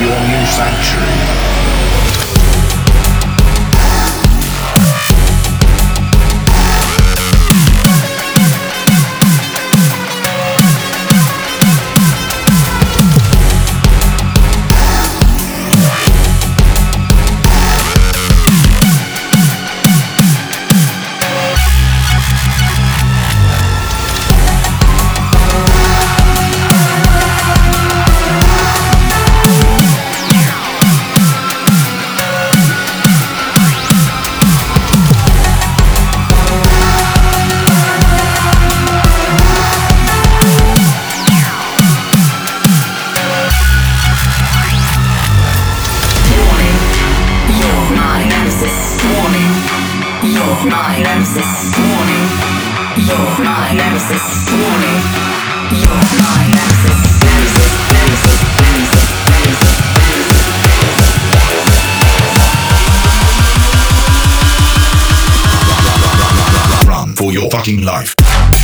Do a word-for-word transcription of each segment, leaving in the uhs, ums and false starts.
your new sanctuary. My nemesis, warning. You're my nemesis, warning. You're my nemesis, nemesis, nemesis, nemesis, nemesis, nemesis. Run for your fucking life.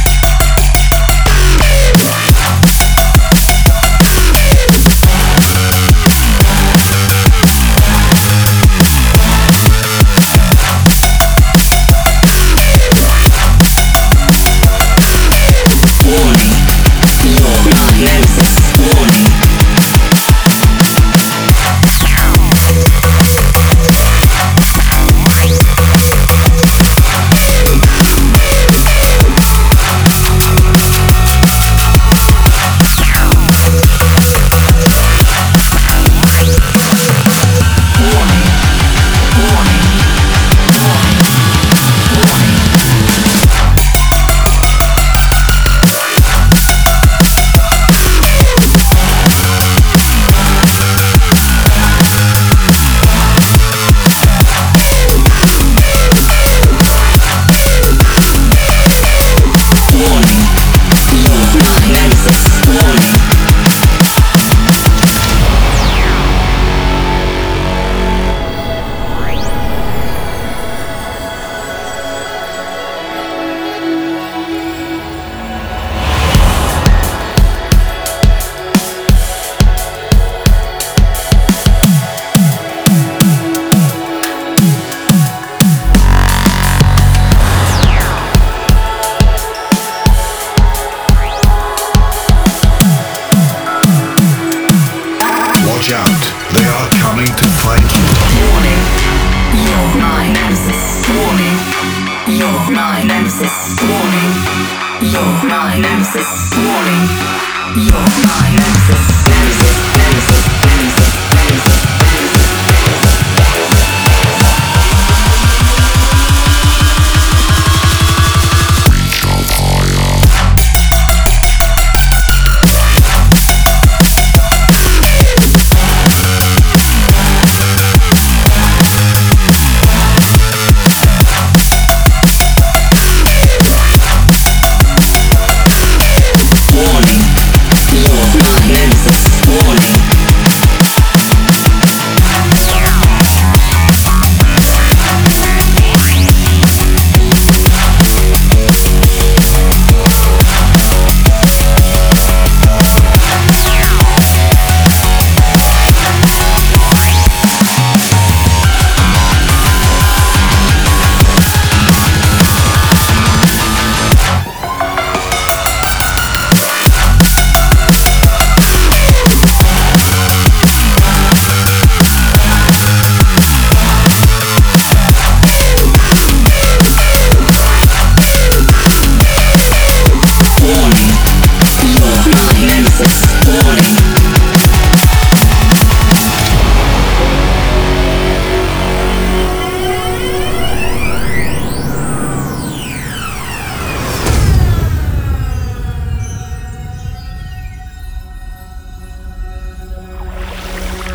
Watch out, they are coming to find you. Warning, you're my nemesis. Warning, you're my nemesis. Warning, you're my nemesis. Warning, you're my nemesis.